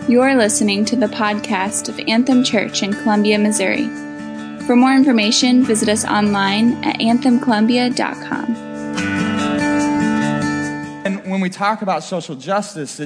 You're listening to the podcast of Anthem Church in Columbia, Missouri. For more information, visit us online at anthemcolumbia.com. And when we talk about social justice,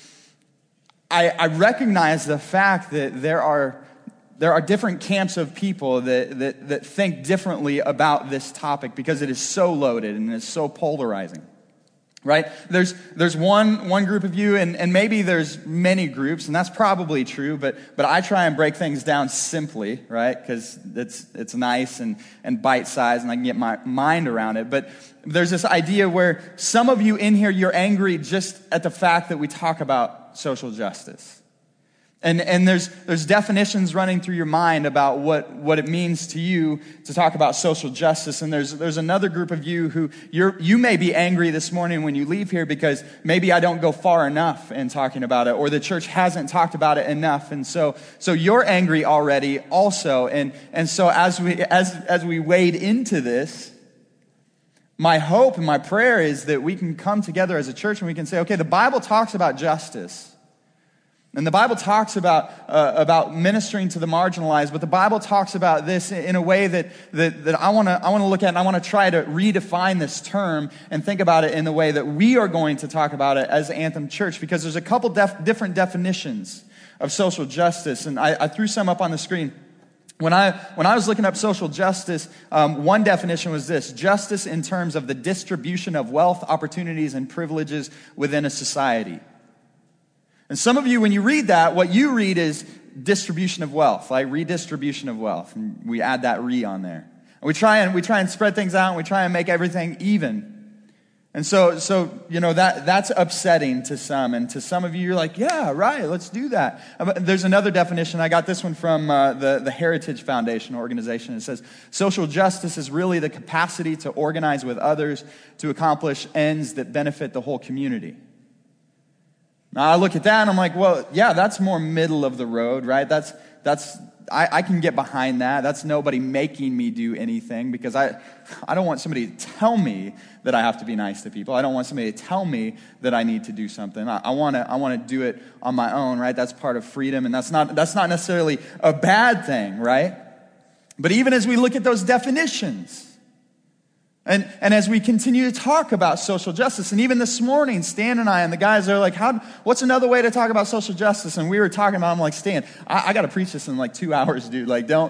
I recognize the fact that there are different camps of people that think differently about this topic because it is so loaded and it's so polarizing. Right? There's one group of you, and maybe there's many groups, and that's probably true, but I try and break things down simply, right? Because it's nice and bite-sized, and I can get my mind around it. But there's this idea where some of you in here, you're angry just at the fact that we talk about social justice. And there's definitions running through your mind about what it means to you to talk about social justice. And there's another group of you who you may be angry this morning when you leave here because maybe I don't go far enough in talking about it, or the church hasn't talked about it enough. And so you're angry already also. And so as we wade into this, my hope and my prayer is that we can come together as a church and we can say, okay, the Bible talks about justice. And the Bible talks about ministering to the marginalized, but the Bible talks about this in a way that I want to look at, and I want to try to redefine this term and think about it in the way that we are going to talk about it as Anthem Church, because there's a couple different definitions of social justice, and I threw some up on the screen. When I was looking up social justice, one definition was this: justice in terms of the distribution of wealth, opportunities, and privileges within a society. And some of you, when you read that, what you read is distribution of wealth, like redistribution of wealth. And we add that "re" on there. And we try and spread things out, and we try and make everything even. And so you know, that's upsetting to some. And to some of you, you're like, yeah, right, let's do that. But there's another definition. I got this one from the Heritage Foundation organization. It says, social justice is really the capacity to organize with others to accomplish ends that benefit the whole community. Now, I look at that and I'm like, well, yeah, that's more middle of the road, right? I can get behind that. That's nobody making me do anything, because I don't want somebody to tell me that I have to be nice to people. I don't want somebody to tell me that I need to do something. I want to do it on my own, right? That's part of freedom, and that's not necessarily a bad thing, right? But even as we look at those definitions, and as we continue to talk about social justice, and even this morning, Stan and I and the guys are like, what's another way to talk about social justice? And we were talking about, I'm like, Stan, I got to preach this in like 2 hours, dude. Like, don't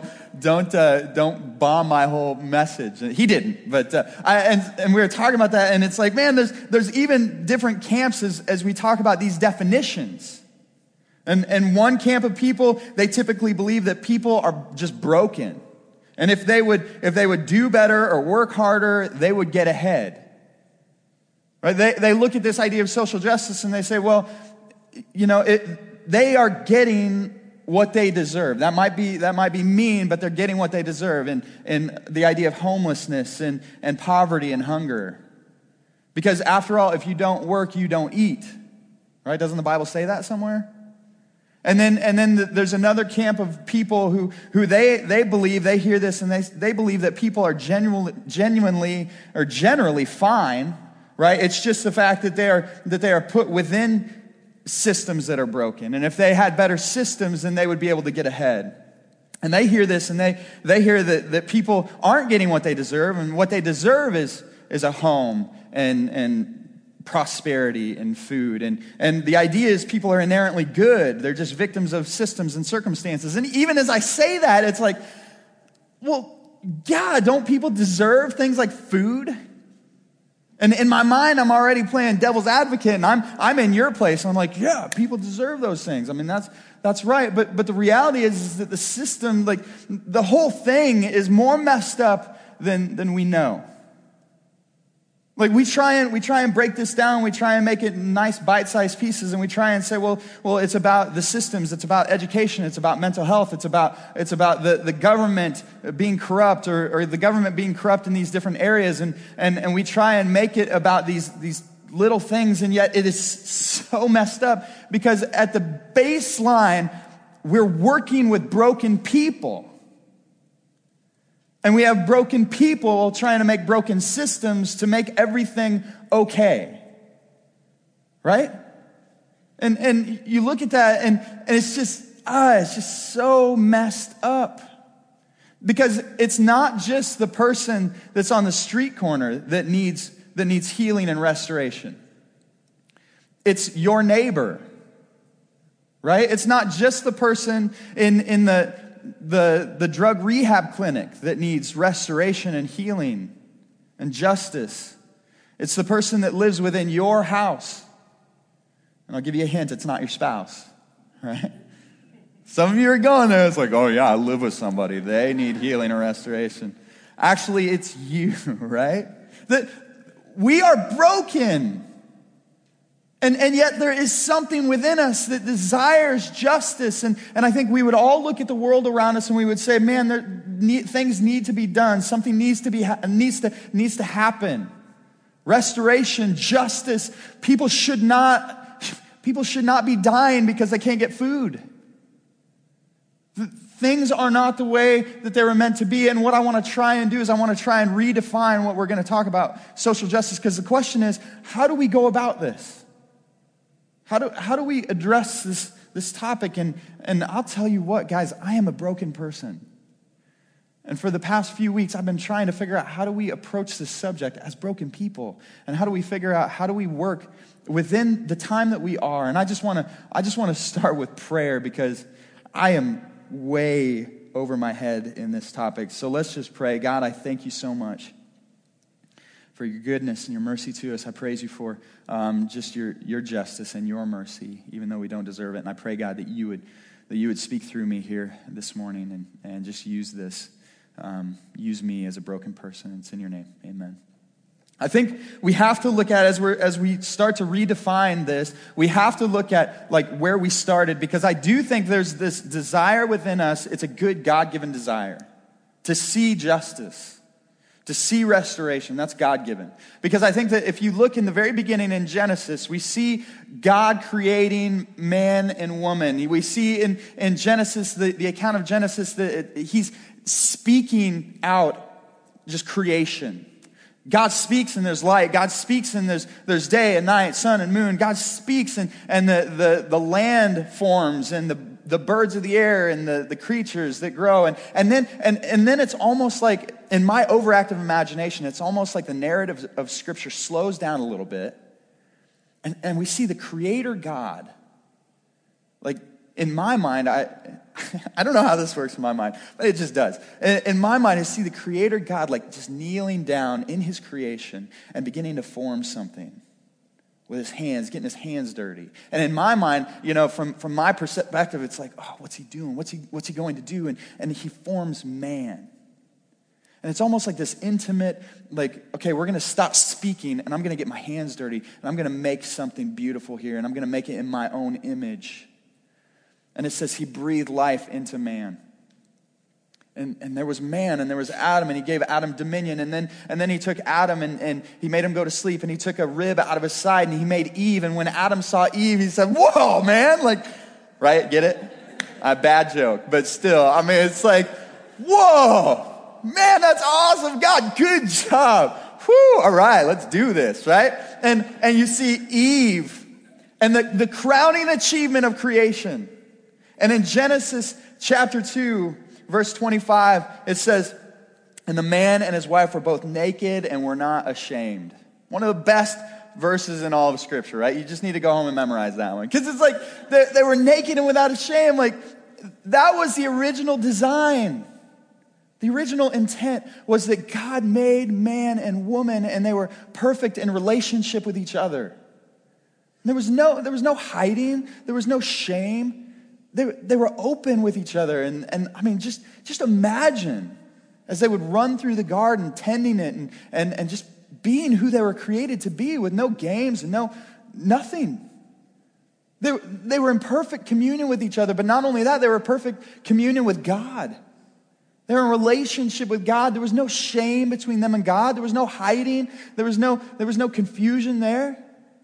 bomb my whole message. And he didn't, but and we were talking about that, and it's like, man, there's even different camps as we talk about these definitions. And one camp of people, they typically believe that people are just broken. And if they would do better or work harder, they would get ahead. Right? They look at this idea of social justice and they say, well, you know, they are getting what they deserve. That might be mean, but they're getting what they deserve. And the idea of homelessness and poverty and hunger. Because after all, if you don't work, you don't eat. Right? Doesn't the Bible say that somewhere? And then there's another camp of people who they believe, they hear this and they believe that people are genuinely or generally fine, right? It's just the fact that they are put within systems that are broken. And if they had better systems, then they would be able to get ahead. And they hear this and they hear that people aren't getting what they deserve, and what they deserve is a home and prosperity and food. And the idea is people are inherently good. They're just victims of systems and circumstances. And even as I say that, it's like, well, yeah, don't people deserve things like food? And in my mind, I'm already playing devil's advocate, and I'm in your place. And I'm like, yeah, people deserve those things. I mean, that's right. But the reality is that the system, like the whole thing, is more messed up than we know. Like we try and break this down. We try and make it nice bite-sized pieces, and we try and say, well, it's about the systems. It's about education. It's about mental health. It's about the government being corrupt, or the government being corrupt in these different areas, and we try and make it about these little things, and yet it is so messed up, because at the baseline, we're working with broken people. And we have broken people trying to make broken systems to make everything okay. Right? And you look at that and it's just so messed up. Because it's not just the person that's on the street corner that needs healing and restoration. It's your neighbor, right? It's not just the person in the drug rehab clinic that needs restoration and healing and justice. It's the person that lives within your house. And I'll give you a hint, it's not your spouse, right? Some of you are going there, it's like, oh yeah, I live with somebody. They need healing or restoration. Actually, it's you, right? That we are broken. And yet there is something within us that desires justice. And I think we would all look at the world around us and we would say, man, things need to be done. Something needs to happen. Restoration, justice. People should not be dying because they can't get food. Things are not the way that they were meant to be. And what I want to try and do is I want to try and redefine what we're going to talk about, social justice. Because the question is, how do we go about this? How do we address this topic? And I'll tell you what, guys, I am a broken person. And for the past few weeks, I've been trying to figure out how do we approach this subject as broken people? And how do we figure out how do we work within the time that we are? And I just want to start with prayer because I am way over my head in this topic. So let's just pray. God, I thank you so much for your goodness and your mercy to us. I praise you for just your justice and your mercy, even though we don't deserve it. And I pray, God, that you would speak through me here this morning and just use this. Use me as a broken person. It's in your name. Amen. I think we have to look at, as we start to redefine this, we have to look at like where we started, because I do think there's this desire within us. It's a good God-given desire to see justice, to see restoration. That's God-given. Because I think that if you look in the very beginning in Genesis, we see God creating man and woman. We see in Genesis, the account of Genesis, that he's speaking out just creation. God speaks and there's light. God speaks and there's day and night, sun and moon. God speaks and the land forms and the birds of the air and the creatures that grow. And then it's almost like, in my overactive imagination, it's almost like the narrative of Scripture slows down a little bit. And we see the Creator God. Like, in my mind, I don't know how this works in my mind, but it just does. In my mind, I see the Creator God like just kneeling down in his creation and beginning to form something with his hands, getting his hands dirty. And in my mind, from my perspective, it's like, oh, what's he doing? What's he going to do? And he forms man. And it's almost like this intimate, like, okay, we're going to stop speaking and I'm going to get my hands dirty and I'm going to make something beautiful here and I'm going to make it in my own image. And it says he breathed life into man. And there was man and there was Adam, and he gave Adam dominion. And then he took Adam and he made him go to sleep, and he took a rib out of his side and he made Eve. And when Adam saw Eve, he said, whoa, man, like, right, get it? A bad joke, but still, I mean, it's like, whoa, man, that's awesome. God, good job. Whew, all right, let's do this, right? And you see Eve and the crowning achievement of creation. And in Genesis chapter 2, verse 25, it says, and the man and his wife were both naked and were not ashamed. One of the best verses in all of Scripture, right? You just need to go home and memorize that one. Because it's like they were naked and without a shame. Like, that was the original design. The original intent was that God made man and woman, and they were perfect in relationship with each other. There was no hiding. There was no shame. They were open with each other. And I mean, just imagine as they would run through the garden, tending it and just being who they were created to be, with no games and nothing. They were in perfect communion with each other. But not only that, they were in perfect communion with God. They were in relationship with God. There was no shame between them and God. There was no hiding. There was no confusion there.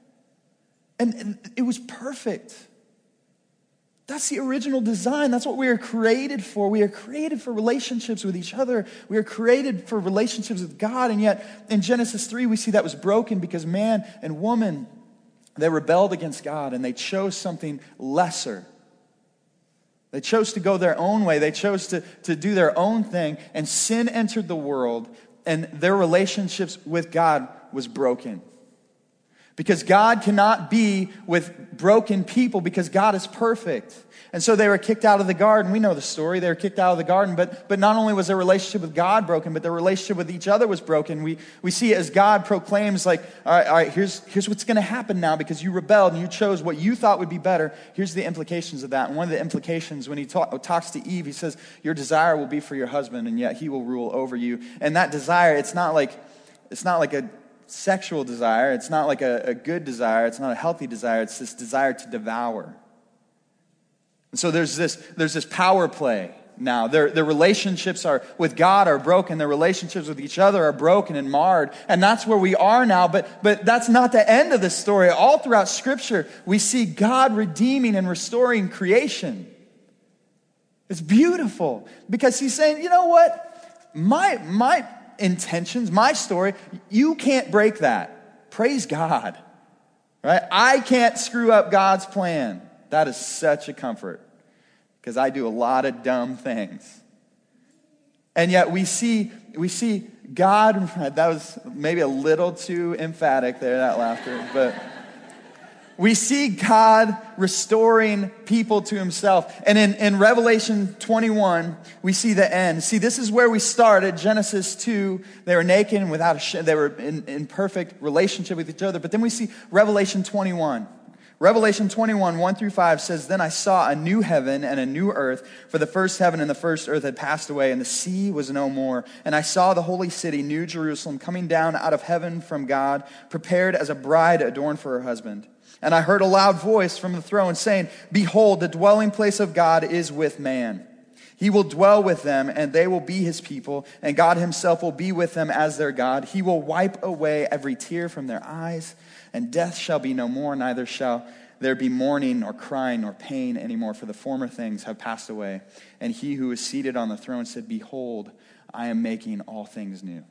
And it was perfect. That's the original design. That's what we are created for. We are created for relationships with each other. We are created for relationships with God. And yet, in Genesis 3, we see that was broken because man and woman They rebelled against God and they chose something lesser. They chose to go their own way. They chose to do their own thing, and sin entered the world, and their relationships with God was broken. Because God cannot be with broken people because God is perfect. And so they were kicked out of the garden. We know the story. They were kicked out of the garden. But not only was their relationship with God broken, but their relationship with each other was broken. We see it as God proclaims, like, all right, here's what's going to happen now because you rebelled and you chose what you thought would be better. Here's the implications of that. And one of the implications when he talks to Eve, he says, your desire will be for your husband, and yet he will rule over you. And that desire, it's not like a sexual desire. It's not like a good desire. It's not a healthy desire. It's this desire to devour. And so there's this power play now. Their relationships with God are broken. Their relationships with each other are broken and marred. And that's where we are now. But that's not the end of the story. All throughout Scripture, we see God redeeming and restoring creation. It's beautiful because he's saying, you know what? My intentions, my story, you can't break that. Praise God. Right? I can't screw up God's plan. That is such a comfort because I do a lot of dumb things. And yet we see God, that was maybe a little too emphatic there, that laughter, but we see God restoring people to himself. And in Revelation 21, we see the end. See, this is where we started. Genesis 2, they were naked and without a shame. They were in perfect relationship with each other. But then we see Revelation 21. Revelation 21, 1-5 says, then I saw a new heaven and a new earth, for the first heaven and the first earth had passed away, and the sea was no more. And I saw the holy city, New Jerusalem, coming down out of heaven from God, prepared as a bride adorned for her husband. And I heard a loud voice from the throne saying, behold, the dwelling place of God is with man. He will dwell with them, and they will be his people, and God himself will be with them as their God. He will wipe away every tear from their eyes, and death shall be no more, neither shall there be mourning nor crying nor pain anymore, for the former things have passed away. And he who is seated on the throne said, behold, I am making all things new.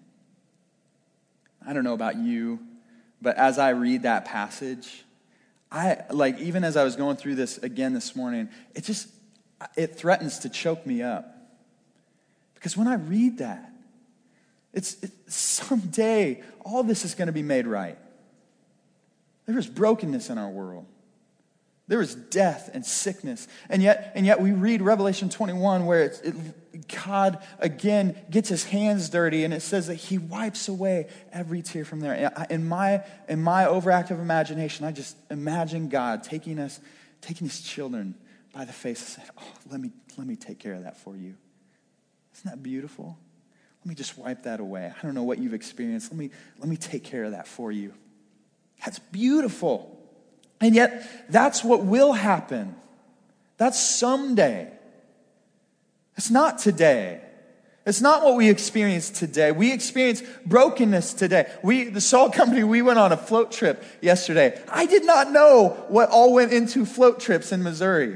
I don't know about you, but as I read that passage, even as I was going through this again this morning, it threatens to choke me up. Because when I read that, it's someday all this is going to be made right. There is brokenness in our world. There is death and sickness. And yet we read Revelation 21 where God again gets his hands dirty, and it says that he wipes away every tear from there. In my overactive imagination, I just imagine God taking his children by the face and saying, oh, let me take care of that for you. Isn't that beautiful? Let me just wipe that away. I don't know what you've experienced. Let me take care of that for you. That's beautiful. And yet, that's what will happen. That's someday. It's not today. It's not what we experience today. We experience brokenness today. The Salt Company, we went on a float trip yesterday. I did not know what all went into float trips in Missouri.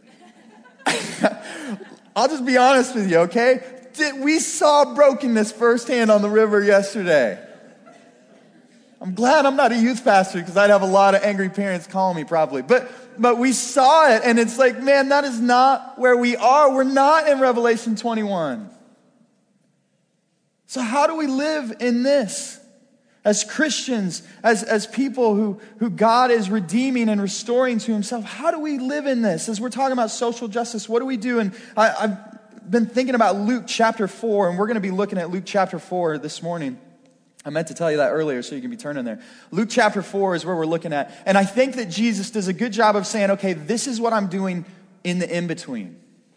I'll just be honest with you, okay? We saw brokenness firsthand on the river yesterday. I'm glad I'm not a youth pastor because I'd have a lot of angry parents calling me probably. But we saw it, and it's like, man, that is not where we are. We're not in Revelation 21. So how do we live in this? As Christians, as people who God is redeeming and restoring to himself, how do we live in this? As we're talking about social justice, what do we do? And I've been thinking about Luke chapter 4, and we're going to be looking at Luke chapter 4 this morning. I meant to tell you that earlier so you can be turning there. Luke chapter 4 is where we're looking at. And I think that Jesus does a good job of saying, okay, this is what I'm doing in the in-between.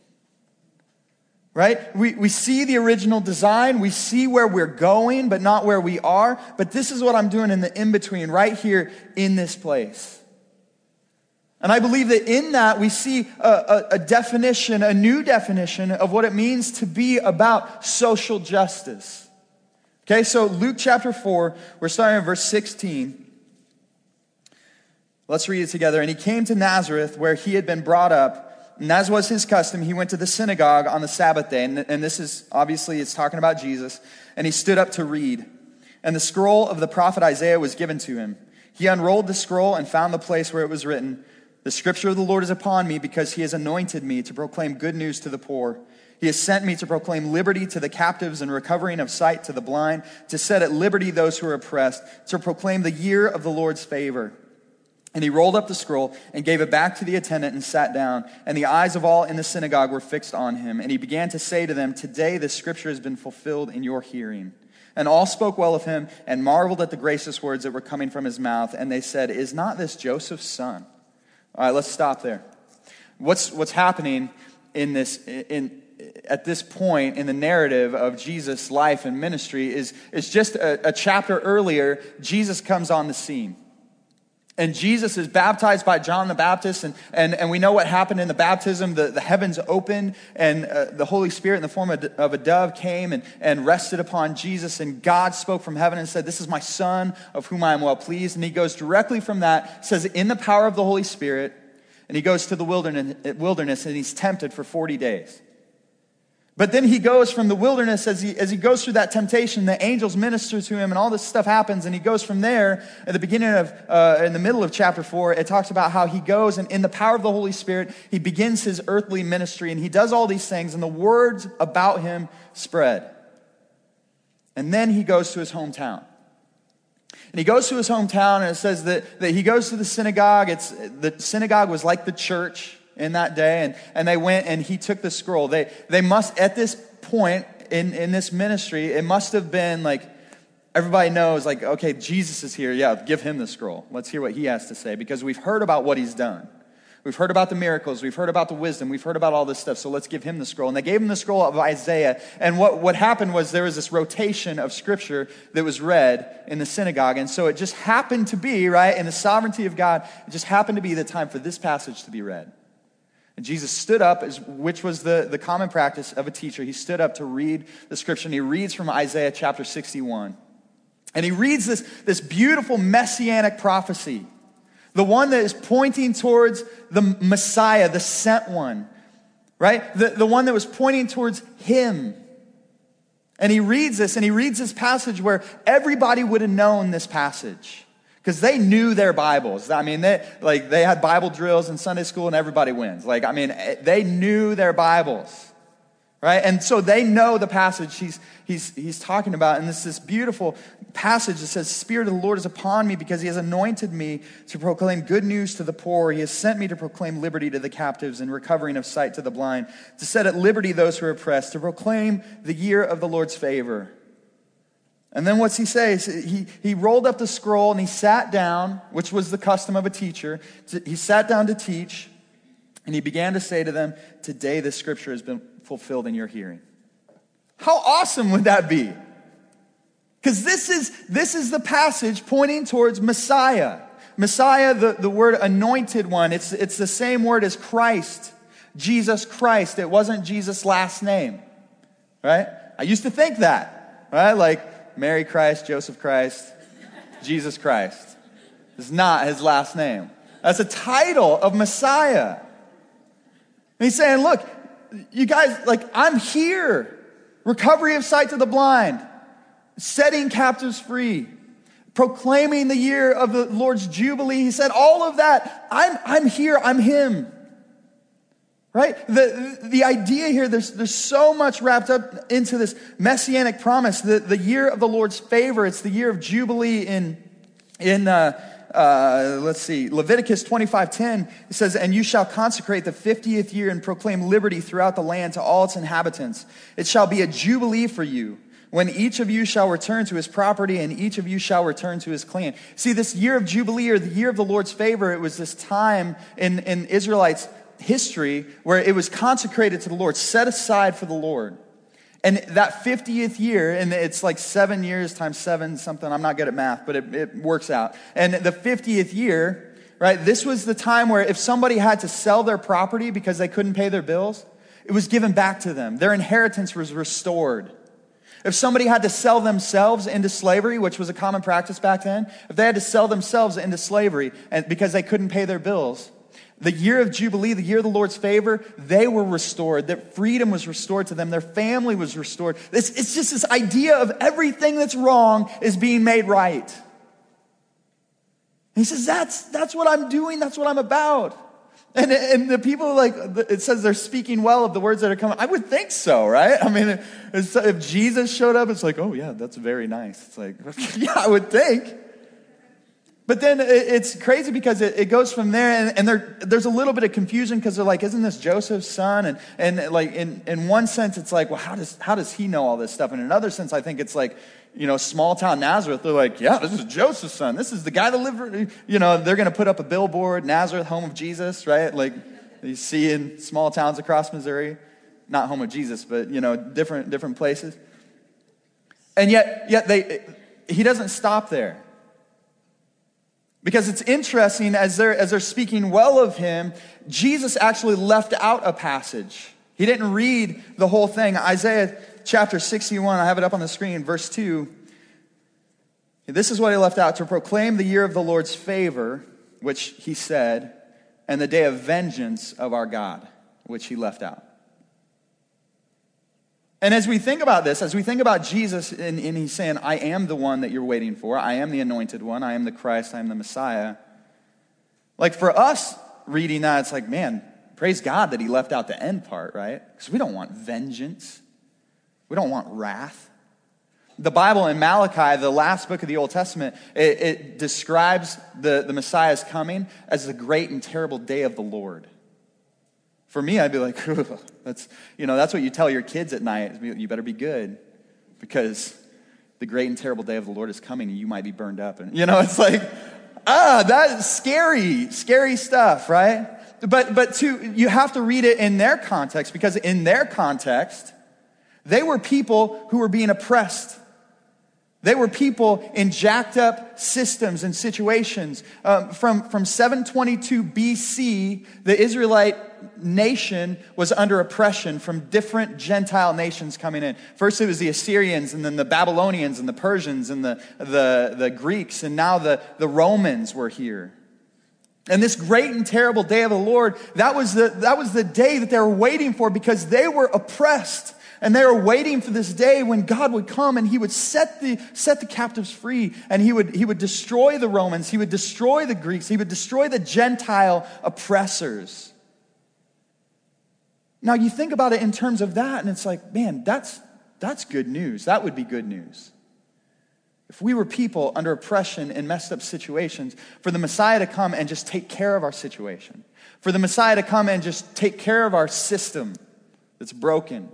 Right? We see the original design. We see where we're going, but not where we are. But this is what I'm doing in the in-between, right here in this place. And I believe that in that we see a definition, a new definition of what it means to be about social justice. Okay, so Luke chapter 4, we're starting in verse 16. Let's read it together. And he came to Nazareth where he had been brought up. And as was his custom, he went to the synagogue on the Sabbath day. And this is, obviously, it's talking about Jesus. And he stood up to read. And the scroll of the prophet Isaiah was given to him. He unrolled the scroll and found the place where it was written, "The scripture of the Lord is upon me, because he has anointed me to proclaim good news to the poor. He has sent me to proclaim liberty to the captives and recovering of sight to the blind, to set at liberty those who are oppressed, to proclaim the year of the Lord's favor." And he rolled up the scroll and gave it back to the attendant and sat down. And the eyes of all in the synagogue were fixed on him. And he began to say to them, "Today this scripture has been fulfilled in your hearing." And all spoke well of him and marveled at the gracious words that were coming from his mouth. And they said, "Is not this Joseph's son?" All right, let's stop there. What's happening at this point in the narrative of Jesus' life and ministry is just a chapter earlier. Jesus comes on the scene. And Jesus is baptized by John the Baptist, and we know what happened in the baptism. The heavens opened, and the Holy Spirit in the form of a dove came and rested upon Jesus, and God spoke from heaven and said, "This is my Son, of whom I am well pleased." And he goes directly from that, says, in the power of the Holy Spirit, and he goes to the wilderness, and he's tempted for 40 days. But then he goes from the wilderness, as he goes through that temptation, the angels minister to him and all this stuff happens, and he goes from there. At the beginning in the middle of chapter 4, it talks about how he goes and in the power of the Holy Spirit, he begins his earthly ministry, and he does all these things, and the words about him spread. And then he goes to his hometown. And he goes to his hometown, and it says that he goes to the synagogue. The synagogue was like the church in that day, and they went and he took the scroll. They must, at this point in this ministry, it must have been like, everybody knows, like, okay, Jesus is here. Yeah, give him the scroll. Let's hear what he has to say, because we've heard about what he's done. We've heard about the miracles. We've heard about the wisdom. We've heard about all this stuff. So let's give him the scroll. And they gave him the scroll of Isaiah. And what happened was there was this rotation of scripture that was read in the synagogue. And so it just happened to be, right, in the sovereignty of God, it just happened to be the time for this passage to be read. And Jesus stood up, which was the common practice of a teacher. He stood up to read the scripture, and he reads from Isaiah chapter 61. And he reads this beautiful messianic prophecy, the one that is pointing towards the Messiah, the sent one, right? The one that was pointing towards him. And he reads this passage where everybody would have known this passage, because they knew their Bibles. I mean, they had Bible drills in Sunday school, and everybody wins. They knew their Bibles, right? And so they know the passage he's talking about. And this beautiful passage that says, "Spirit of the Lord is upon me, because he has anointed me to proclaim good news to the poor. He has sent me to proclaim liberty to the captives and recovering of sight to the blind, to set at liberty those who are oppressed, to proclaim the year of the Lord's favor." And then what's he say? He rolled up the scroll and he sat down, which was the custom of a teacher. He sat down to teach, and he began to say to them, "Today this scripture has been fulfilled in your hearing." How awesome would that be? Because this is the passage pointing towards Messiah. Messiah, the word anointed one, it's the same word as Christ, Jesus Christ. It wasn't Jesus' last name, right? I used to think that, right? Like Mary Christ, Joseph Christ, Jesus Christ. It's not his last name. That's a title of Messiah. And he's saying, look, you guys, I'm here. Recovery of sight to the blind, setting captives free, proclaiming the year of the Lord's Jubilee. He said, all of that, I'm here, I'm him. Right? The idea here, there's so much wrapped up into this messianic promise. The year of the Lord's favor, it's the year of Jubilee in Leviticus 25:10. It says, "And you shall consecrate the 50th year and proclaim liberty throughout the land to all its inhabitants. It shall be a jubilee for you, when each of you shall return to his property and each of you shall return to his clan." See, this year of Jubilee, or the year of the Lord's favor, it was this time in Israelites' history where it was consecrated to the Lord, set aside for the Lord. And that 50th year, and it's like 7 years times 7 something, I'm not good at math, but it works out. And the 50th year, right, this was the time where if somebody had to sell their property because they couldn't pay their bills, it was given back to them. Their inheritance was restored. If somebody had to sell themselves into slavery, which was a common practice back then, if they had to sell themselves into slavery and because they couldn't pay their bills, the year of Jubilee, the year of the Lord's favor, they were restored. Their freedom was restored to them. Their family was restored. It's just this idea of everything that's wrong is being made right. He says, that's what I'm doing. That's what I'm about. And the people, like, it says they're speaking well of the words that are coming. I would think so, right? I mean, if Jesus showed up, it's like, oh, yeah, that's very nice. It's like, yeah, I would think. But then it's crazy because it goes from there, and there's a little bit of confusion because they're like, isn't this Joseph's son? And like, in one sense, it's like, well, how does he know all this stuff? And in another sense, I think it's like, small town Nazareth, they're like, yeah, this is Joseph's son. This is the guy that lived, they're going to put up a billboard, Nazareth, home of Jesus, right? Like you see in small towns across Missouri, not home of Jesus, but, different places. And yet he doesn't stop there. Because it's interesting, as they're speaking well of him, Jesus actually left out a passage. He didn't read the whole thing. Isaiah chapter 61, I have it up on the screen, verse 2. This is what he left out: to proclaim the year of the Lord's favor, which he said, and the day of vengeance of our God, which he left out. And as we think about this, as we think about Jesus, and he's saying, I am the one that you're waiting for. I am the anointed one. I am the Christ. I am the Messiah. Like for us reading that, it's like, man, praise God that he left out the end part, right? Because we don't want vengeance. We don't want wrath. The Bible in Malachi, the last book of the Old Testament, it describes the Messiah's coming as the great and terrible day of the Lord. For me, I'd be like, that's what you tell your kids at night. You better be good because the great and terrible day of the Lord is coming and you might be burned up. And, it's like, that's scary stuff, right? But you have to read it in their context, because in their context, they were people who were being oppressed. They were people in jacked up systems and situations. From 722 BC, the Israelite nation was under oppression from different Gentile nations coming in. First it was the Assyrians, and then the Babylonians, and the Persians, and the Greeks, and now the Romans were here. And this great and terrible day of the Lord, that was the day that they were waiting for, because they were oppressed. And they were waiting for this day when God would come and he would set the captives free, and he would destroy the Romans, he would destroy the Greeks, he would destroy the Gentile oppressors. Now you think about it in terms of that, and it's like, man, that's good news. That would be good news. If we were people under oppression in messed up situations, for the Messiah to come and just take care of our situation, for the Messiah to come and just take care of our system that's broken.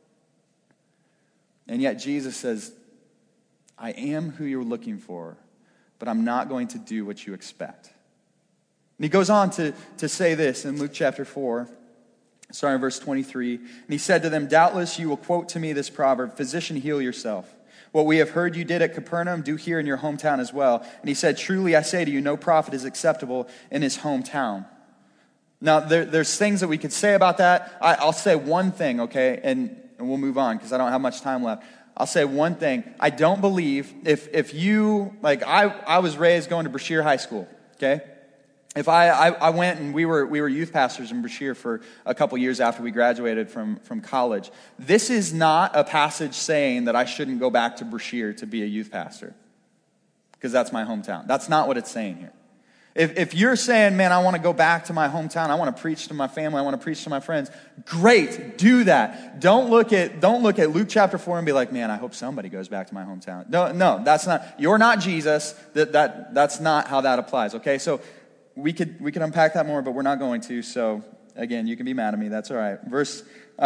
And yet Jesus says, I am who you're looking for, but I'm not going to do what you expect. And he goes on to say this in Luke chapter 4, starting in verse 23. And he said to them, doubtless you will quote to me this proverb, physician, heal yourself. What we have heard you did at Capernaum, do here in your hometown as well. And he said, truly I say to you, no prophet is acceptable in his hometown. Now, there's things that we could say about that. I'll say one thing, okay, and we'll move on because I don't have much time left. I'll say one thing. I don't believe if you, like I was raised going to Brashear High School, okay? If I went and we were youth pastors in Brashear for a couple years after we graduated from college. This is not a passage saying that I shouldn't go back to Brashear to be a youth pastor, because that's my hometown. That's not what it's saying here. If you're saying, man, I want to go back to my hometown, I want to preach to my family, I want to preach to my friends, great, do that. Don't look at Luke chapter 4 and be like, man, I hope somebody goes back to my hometown. No, that's not. You're not Jesus. That's not how that applies. Okay, so we could unpack that more, but we're not going to. So again, you can be mad at me. That's all right. Verse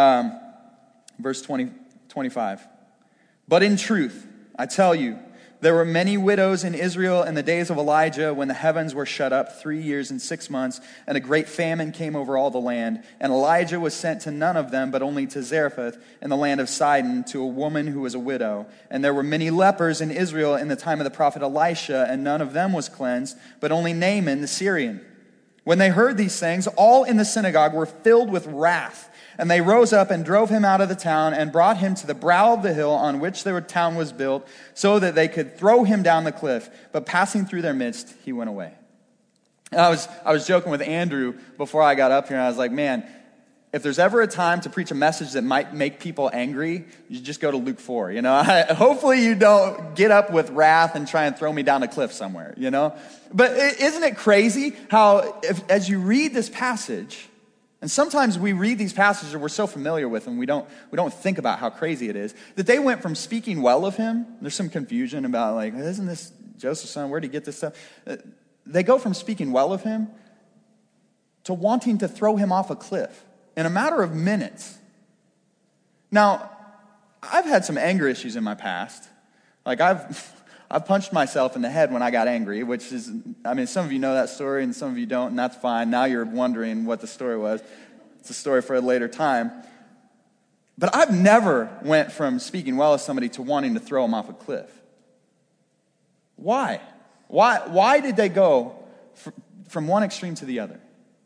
25. But in truth, I tell you, there were many widows in Israel in the days of Elijah when the heavens were shut up 3 years and 6 months, and a great famine came over all the land. And Elijah was sent to none of them, but only to Zarephath in the land of Sidon, to a woman who was a widow. And there were many lepers in Israel in the time of the prophet Elisha, and none of them was cleansed, but only Naaman the Syrian. When they heard these things, all in the synagogue were filled with wrath. And they rose up and drove him out of the town and brought him to the brow of the hill on which their town was built, so that they could throw him down the cliff. But passing through their midst, he went away. And I was joking with Andrew before I got up here, and I was like, man, if there's ever a time to preach a message that might make people angry, you just go to Luke 4, Hopefully you don't get up with wrath and try and throw me down a cliff somewhere, But isn't it crazy how as you read this passage, and sometimes we read these passages that we're so familiar with and we don't think about how crazy it is, that they went from speaking well of him, there's some confusion about like, isn't this Joseph's son, where did he get this stuff? They go from speaking well of him to wanting to throw him off a cliff in a matter of minutes. Now, I've had some anger issues in my past. Like I've punched myself in the head when I got angry, which is, some of you know that story and some of you don't, and that's fine. Now you're wondering what the story was. It's a story for a later time. But I've never went from speaking well of somebody to wanting to throw them off a cliff. Why? Why did they go from one extreme to the other?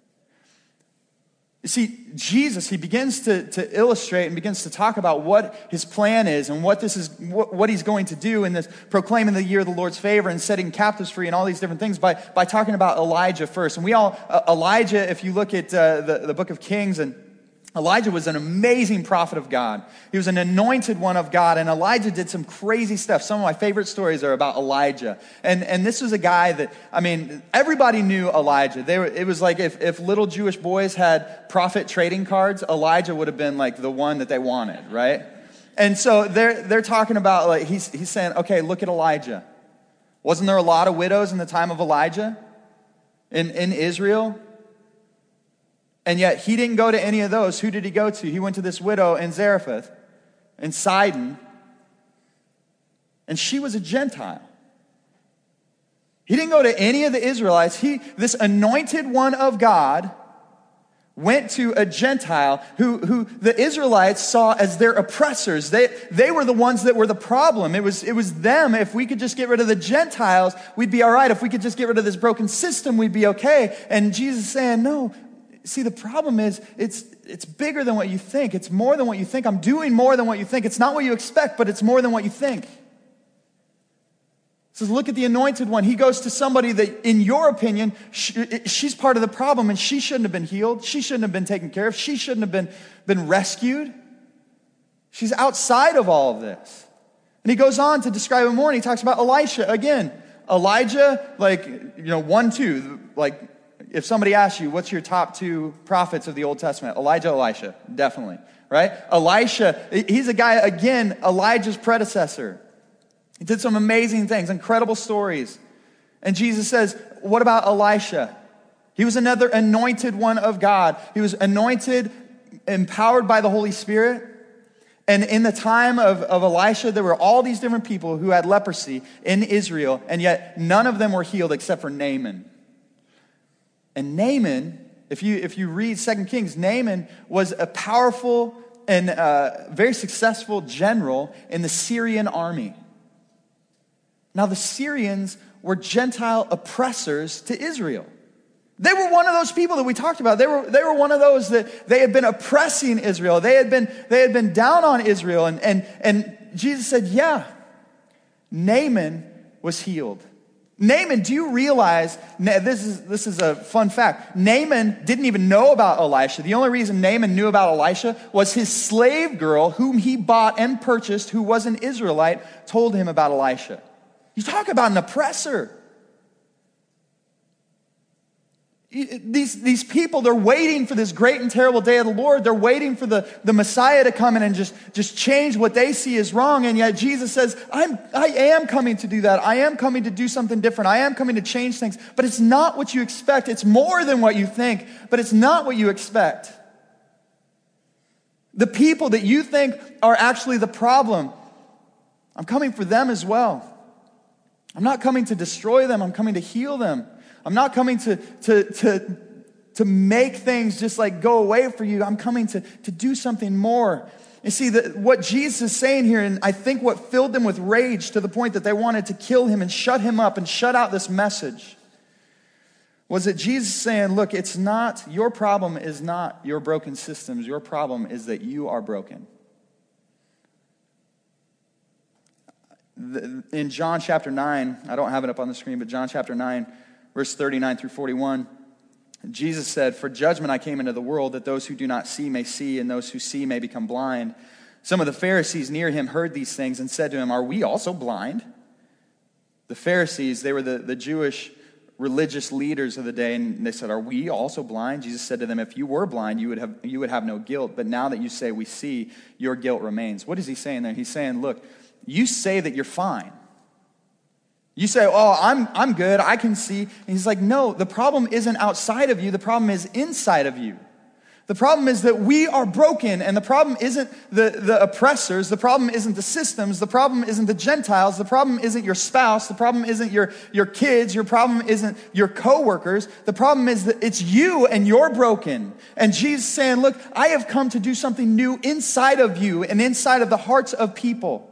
You see, Jesus, he begins to illustrate and begins to talk about what his plan is and what he's going to do in this proclaiming the year of the Lord's favor and setting captives free and all these different things by talking about Elijah first. And Elijah, if you look at the book of Kings, and Elijah was an amazing prophet of God. He was an anointed one of God, and Elijah did some crazy stuff. Some of my favorite stories are about Elijah. And this was a guy that, everybody knew Elijah. It was like if little Jewish boys had prophet trading cards, Elijah would have been like the one that they wanted, right? And so they're talking about, like, he's saying, okay, look at Elijah. Wasn't there a lot of widows in the time of Elijah in Israel? And yet he didn't go to any of those. Who did he go to? He went to this widow in Zarephath, in Sidon, and she was a Gentile. He didn't go to any of the Israelites. This anointed one of God, went to a Gentile who the Israelites saw as their oppressors. They were the ones that were the problem. It was them. If we could just get rid of the Gentiles, we'd be all right. If we could just get rid of this broken system, we'd be okay. And Jesus is saying, no. See, the problem is it's bigger than what you think. It's more than what you think. I'm doing more than what you think. It's not what you expect, but it's more than what you think. He says, look at the anointed one. He goes to somebody that, in your opinion, she's part of the problem, and she shouldn't have been healed. She shouldn't have been taken care of. She shouldn't have been rescued. She's outside of all of this. And he goes on to describe him more, and he talks about Elisha again. Elijah, 1, 2, if somebody asks you, what's your top 2 prophets of the Old Testament? Elijah, Elisha, definitely, right? Elisha, he's a guy, again, Elijah's predecessor. He did some amazing things, incredible stories. And Jesus says, what about Elisha? He was another anointed one of God. He was anointed, empowered by the Holy Spirit. And in the time of Elisha, there were all these different people who had leprosy in Israel, and yet none of them were healed except for Naaman. And Naaman, if you read 2 Kings, Naaman was a powerful and very successful general in the Syrian army. Now, the Syrians were Gentile oppressors to Israel. They were one of those people that we talked about. They were one of those that they had been oppressing Israel. They had been down on Israel. And Jesus said, yeah, Naaman was healed. Naaman, do you realize, this is a fun fact, Naaman didn't even know about Elisha. The only reason Naaman knew about Elisha was his slave girl, whom he bought and purchased, who was an Israelite, told him about Elisha. You talk about an oppressor. These people, they're waiting for this great and terrible day of the Lord. They're waiting for the Messiah to come in and just change what they see as wrong. And yet Jesus says, I am coming to do that. I am coming to do something different. I am coming to change things. But it's not what you expect. It's more than what you think, but it's not what you expect. The people that you think are actually the problem, I'm coming for them as well. I'm not coming to destroy them. I'm coming to heal them. I'm not coming to make things just like go away for you. I'm coming to do something more. You see, what Jesus is saying here, and I think what filled them with rage to the point that they wanted to kill him and shut him up and shut out this message, was that Jesus is saying, look, your problem is not your broken systems. Your problem is that you are broken. In John chapter 9, I don't have it up on the screen, but John chapter 9, verse 39 through 41, Jesus said, "For judgment I came into the world, that those who do not see may see, and those who see may become blind." Some of the Pharisees near him heard these things and said to him, "Are we also blind?" The Pharisees, they were the Jewish religious leaders of the day, and they said, "Are we also blind?" Jesus said to them, "If you were blind, you would have no guilt. But now that you say we see, your guilt remains." What is he saying there? He's saying, look, you say that you're fine. You say, "Oh, I'm good, I can see." And he's like, no, the problem isn't outside of you, the problem is inside of you. The problem is that we are broken, and the problem isn't the oppressors, the problem isn't the systems, the problem isn't the Gentiles, the problem isn't your spouse, the problem isn't your kids, your problem isn't your coworkers, the problem is that it's you and you're broken. And Jesus is saying, look, I have come to do something new inside of you and inside of the hearts of people.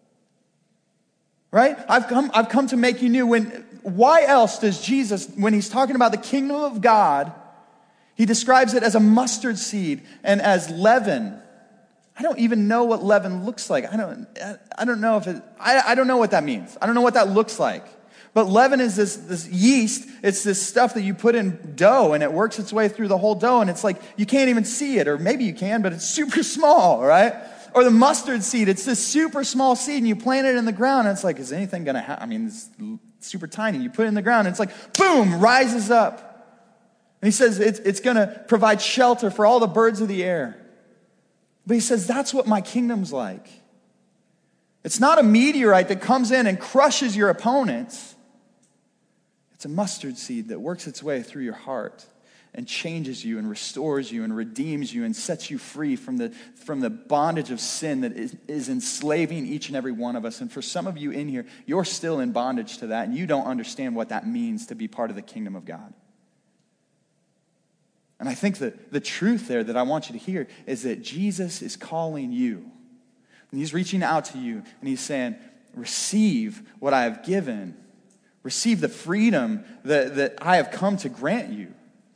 Right? I've come to make you new. Why else does Jesus, when he's talking about the kingdom of God, he describes it as a mustard seed and as leaven? I don't even know what leaven looks like. I don't know if I don't know what that means. I don't know what that looks like. But leaven is this yeast. It's this stuff that you put in dough, and it works its way through the whole dough, and it's like you can't even see it, or maybe you can, but it's super small, right? Or the mustard seed, it's this super small seed, and you plant it in the ground, and it's like, is anything going to happen? I mean, it's super tiny. You put it in the ground, and it's like, boom, rises up. And he says it's going to provide shelter for all the birds of the air. But he says that's what my kingdom's like. It's not a meteorite that comes in and crushes your opponents. It's a mustard seed that works its way through your heart and changes you and restores you and redeems you and sets you free from the bondage of sin that is enslaving each and every one of us. And for some of you in here, you're still in bondage to that, and you don't understand what that means to be part of the kingdom of God. And I think that the truth there that I want you to hear is that Jesus is calling you. And he's reaching out to you, and he's saying, receive what I have given. Receive the freedom that I have come to grant you.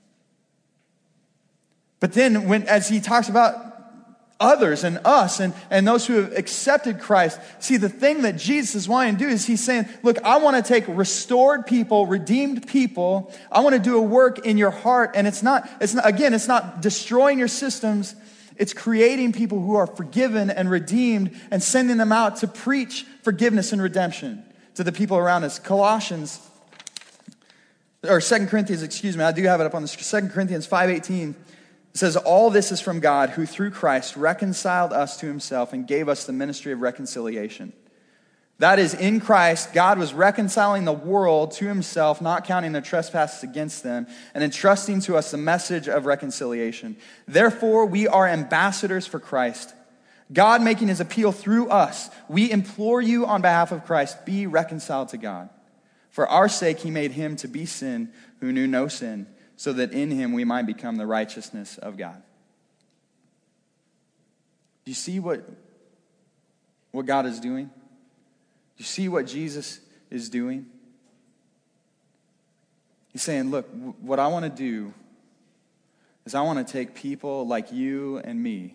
But then as he talks about others and us and those who have accepted Christ, see, the thing that Jesus is wanting to do is he's saying, look, I want to take restored people, redeemed people. I want to do a work in your heart. And it's not destroying your systems. It's creating people who are forgiven and redeemed and sending them out to preach forgiveness and redemption to the people around us. 2 Corinthians, I do have it up on the 2 Corinthians 5:18. It says, all this is from God, who through Christ reconciled us to himself and gave us the ministry of reconciliation. That is, in Christ, God was reconciling the world to himself, not counting their trespasses against them, and entrusting to us the message of reconciliation. Therefore, we are ambassadors for Christ, God making his appeal through us. We implore you on behalf of Christ, be reconciled to God. For our sake, he made him to be sin who knew no sin, so that in him we might become the righteousness of God. Do you see what God is doing? Do you see what Jesus is doing? He's saying, look, what I want to do is I want to take people like you and me,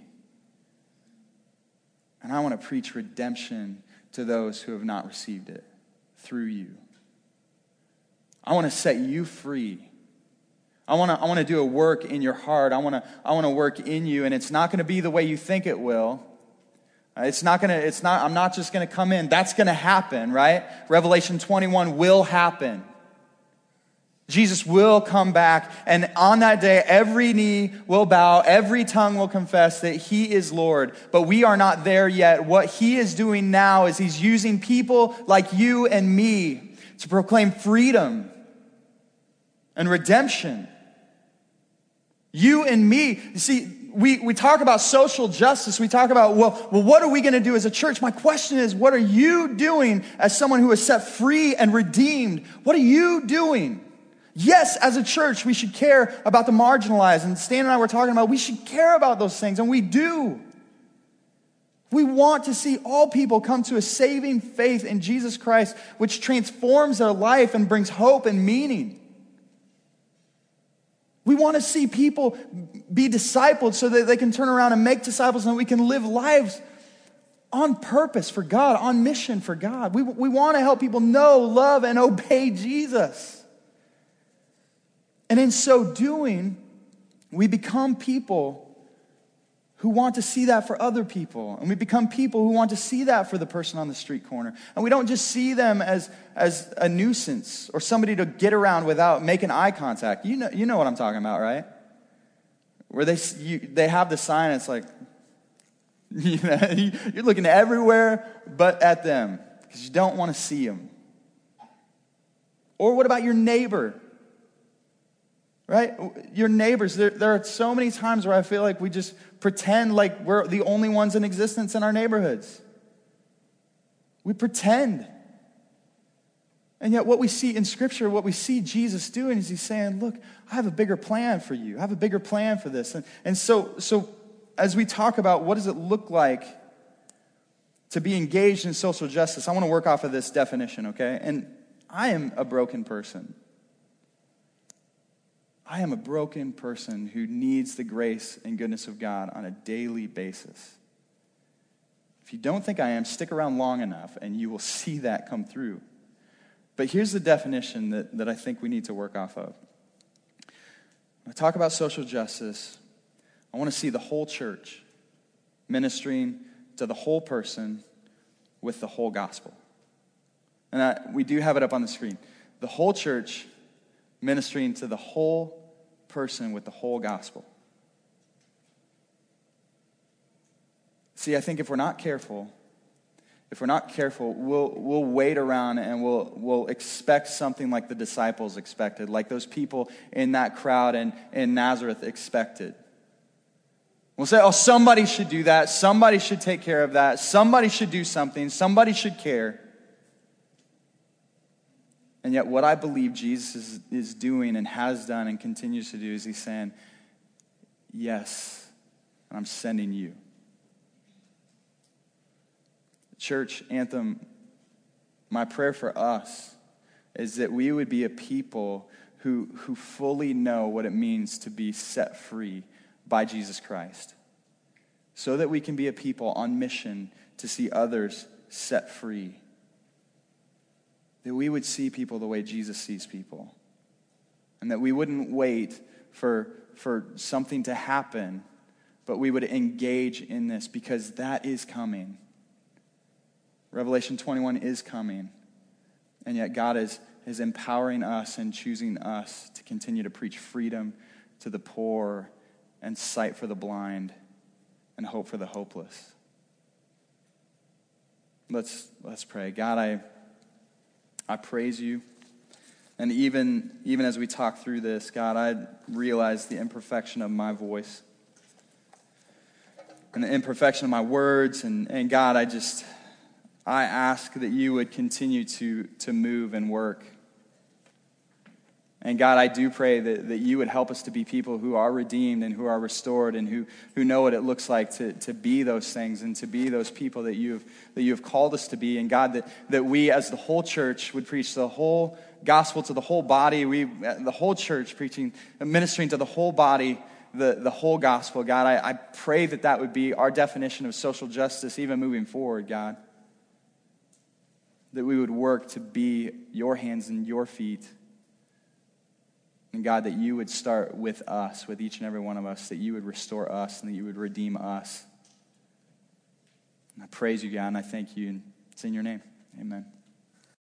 and I want to preach redemption to those who have not received it through you. I want to set you free. I want to do a work in your heart. I want to work in you, and it's not going to be the way you think it will. I'm not just going to come in. That's going to happen, right? Revelation 21 will happen. Jesus will come back, and on that day, every knee will bow, every tongue will confess that he is Lord. But we are not there yet. What he is doing now is he's using people like you and me to proclaim freedom and redemption. You and me. You see, we talk about social justice. We talk about, well, what are we going to do as a church? My question is, what are you doing as someone who is set free and redeemed? What are you doing? Yes, as a church, we should care about the marginalized. And Stan and I were talking about, we should care about those things, and we do. We want to see all people come to a saving faith in Jesus Christ, which transforms their life and brings hope and meaning. We want to see people be discipled so that they can turn around and make disciples, and we can live lives on purpose for God, on mission for God. We want to help people know, love, and obey Jesus. And in so doing, we become people who want to see that for other people. And we become people who want to see that for the person on the street corner. And we don't just see them as a nuisance or somebody to get around without making eye contact. You know what I'm talking about, right? Where they have the sign, it's like, you're looking everywhere but at them because you don't want to see them. Or what about your neighbor? Right? Your neighbors, there are so many times where I feel like we just pretend like we're the only ones in existence in our neighborhoods. We pretend. And yet what we see in Scripture, what we see Jesus doing is he's saying, look, I have a bigger plan for you. I have a bigger plan for this. And so as we talk about what does it look like to be engaged in social justice, I want to work off of this definition, okay? And I am a broken person. I am a broken person who needs the grace and goodness of God on a daily basis. If you don't think I am, stick around long enough and you will see that come through. But here's the definition that I think we need to work off of. When I talk about social justice, I want to see the whole church ministering to the whole person with the whole gospel. And we do have it up on the screen. The whole church ministering to the whole person with the whole gospel. See, I think if we're not careful, we'll wait around and we'll expect something like the disciples expected, like those people in that crowd in Nazareth expected. We'll say, oh, somebody should do that. Somebody should take care of that. Somebody should do something. Somebody should care. And yet what I believe Jesus is doing and has done and continues to do is he's saying, yes, I'm sending you. Church, Anthem, my prayer for us is that we would be a people who fully know what it means to be set free by Jesus Christ, so that we can be a people on mission to see others set free. That we would see people the way Jesus sees people. And that we wouldn't wait for something to happen, but we would engage in this because that is coming. Revelation 21 is coming. And yet God is empowering us and choosing us to continue to preach freedom to the poor and sight for the blind and hope for the hopeless. Let's pray. God, I praise you. And even as we talk through this, God, I realize the imperfection of my voice and the imperfection of my words. And God, I ask that you would continue to move and work. And God, I do pray that you would help us to be people who are redeemed and who are restored and who know what it looks like to be those things and to be those people that you have called us to be. And God, that we as the whole church would preach the whole gospel to the whole body. The whole church ministering to the whole body, the whole gospel. God, I pray that would be our definition of social justice even moving forward, God. That we would work to be your hands and your feet. And God, that you would start with us, with each and every one of us, that you would restore us and that you would redeem us. And I praise you, God, and I thank you. And it's in your name. Amen.